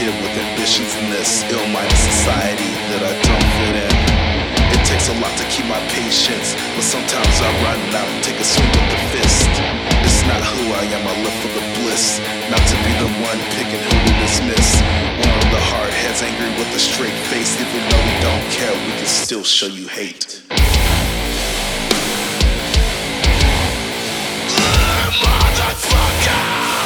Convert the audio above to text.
here with ambitions in this ill-minded society that I don't fit in. It takes a lot to keep my patience, but sometimes I run out and take a swing with the fist. It's not who I am, I live for the bliss, not to be the one picking who to dismiss. One of the hard heads angry with a straight face, even though we don't care, we can still show you hate. Motherfucker!